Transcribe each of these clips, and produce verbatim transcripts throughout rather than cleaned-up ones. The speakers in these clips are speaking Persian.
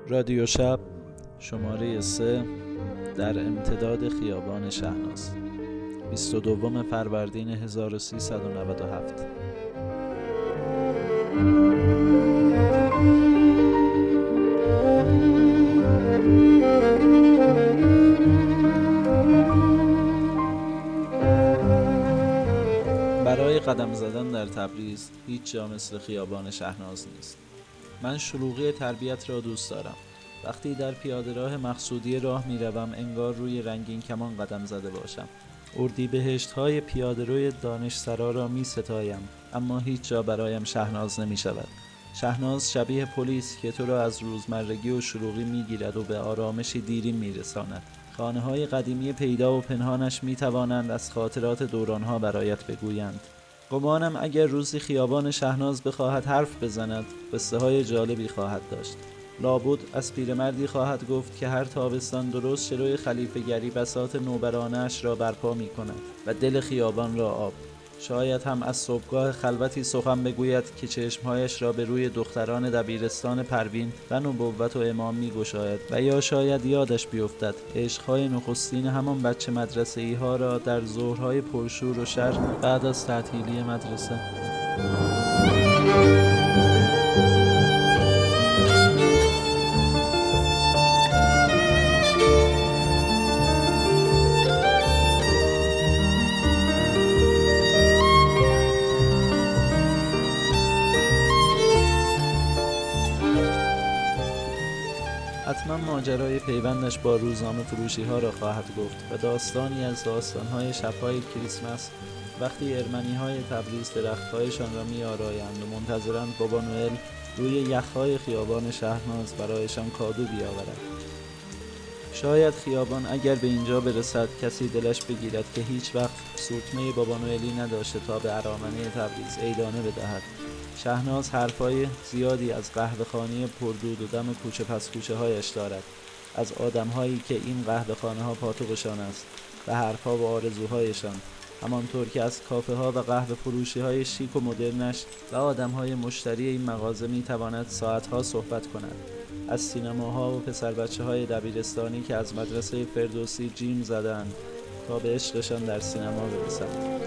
رادیو شب شماره سه در امتداد خیابان شهناز، بیست و دوم فروردین هزار و سیصد و نود و هفت. برای قدم زدن در تبریز هیچ جا مثل خیابان شهناز نیست. من شلوغی تربیت را دوست دارم. وقتی در پیاده راه مقصودی راه می روم انگار روی رنگین کمان قدم زده باشم. اردیبهشت های پیاده روی دانشسرا را می ستایم، اما هیچ جا برایم شهناز نمی شود. شهناز شبیه پلیس که تو را از روزمرگی و شلوغی می گیرد و به آرامشی دیرین می رساند. خانه های قدیمی پیدا و پنهانش می توانند از خاطرات دورانها برایت بگویند. گمانم اگر روزی خیابان شهناز بخواهد حرف بزند، قصه های جالبی خواهد داشت. لابد از پیرمردی خواهد گفت که هر تابستان درست جلوی خلیفه گری بساط نوبرانه‌اش را برپا می کند و دل خیابان را آب. شاید هم از صبحگاه خلوتی سخن بگوید که چشمهایش را به روی دختران دبیرستان پروین و نبوت و امام می گشاید، و یا شاید یادش بیفتد عشقهای نخستین همان بچه مدرسه‌ای ها را در ظهرهای پرشور و شر بعد از تعطیلی مدرسه. حتما ماجرای پیوندش با روزنامه فروشی ها را خواهد گفت و داستانی از داستانهای شبهای کریسمس وقتی ارمنی های تبریز درختهایشان را می آرایند و منتظرند بابا نوئل روی یخهای خیابان شهناز برایشان کادو بیاورد. شاید خیابان اگر به اینجا برسد کسی دلش بگیرد که هیچ وقت سورتمه بابا نوئلی نداشته تا به ارامنه تبریز عیدانه بدهد. شهناز حرفای زیادی از قهوه‌خانه پردود و دم کوچه پس کوچه هایش دارد، از آدم‌هایی که این قهوه‌خانه ها پاتوقشان است و حرفها و آرزوهایشان، همانطور که از کافه ها و قهوه فروشی های شیک و مدرنش و آدم‌های مشتری این مغازه می‌تواند ساعت‌ها صحبت کند. از سینماها و پسر بچه های دبیرستانی که از مدرسه فردوسی جیم زدند تا به عشقشان در سینما برسند.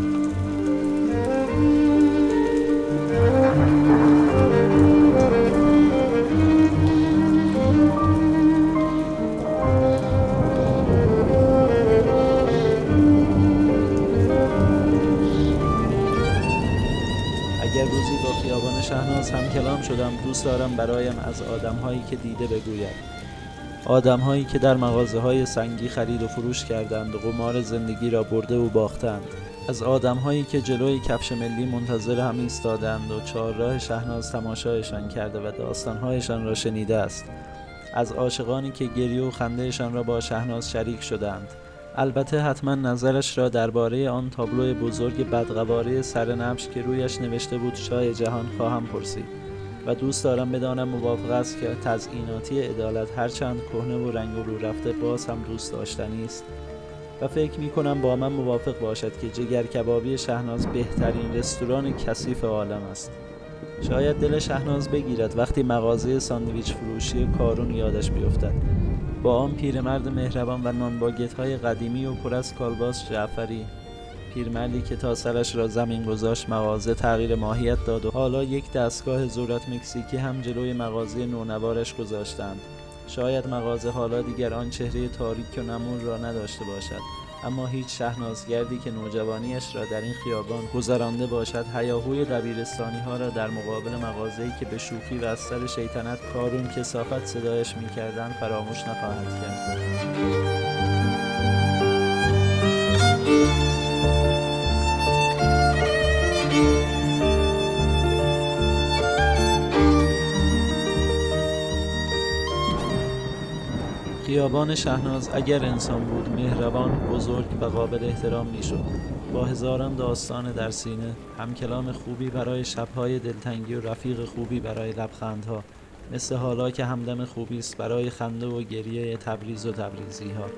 اگر روزی با خیابان شهناز هم کلام شدم، دوست دارم برایم از آدم‌هایی که دیده بگوید. آدم‌هایی که در مغازه‌های سنگی خرید و فروش کردند و قمار زندگی را برده و باختند. از آدم‌هایی که جلوی کفش ملی منتظر هم ایستادند و چهارراه شهناز تماشایشان کرده و داستان‌هایشان را شنیده است. از عاشقانی که گریه و خندهشان را با شهناز شریک شدند. البته حتما نظرش را درباره آن تابلو بزرگ بدقواره سرنبش که رویش نوشته بود شاه جهان خواهم پرسید و دوست دارم بدانم موافق است که تزییناتی عدالت هرچند کهنه و رنگ و رو رفته باز هم دوست داشتنی است و فکر می کنم با من موافق باشد که جگر کبابی شهناز بهترین رستوران کثیف عالم است. شاید دل شهناز بگیرد وقتی مغازه ساندویچ فروشی کارون یادش بیفتد، با آن پیرمرد مهربان و نان باگت‌های قدیمی و پر از کالباس جعفری، پیرمردی که تا سرش را زمین گذاشت مغازه تغییر ماهیت داد و حالا یک دستگاه ذرت مکزیکی هم جلوی مغازه نونوارش گذاشتند. شاید مغازه حالا دیگر آن چهره تاریک و نمون را نداشته باشد، اما هیچ شهنازگردی که نوجوانیش را در این خیابان گذرانده باشد هیاهوی دبیرستانی ها را در مقابل مغازه‌ای که به شوخی و از سر شیطنت کارون کثافت صدایش می‌کردند فراموش نخواهد کرد. خیابان شهناز اگر انسان بود مهربان، بزرگ و قابل احترام میشد، با هزاران داستان در سینه، هم کلام خوبی برای شبهای دلتنگی و رفیق خوبی برای لبخندها، مثل حالا که همدم خوبی است برای خنده و گریه تبریز و تبریزی ها.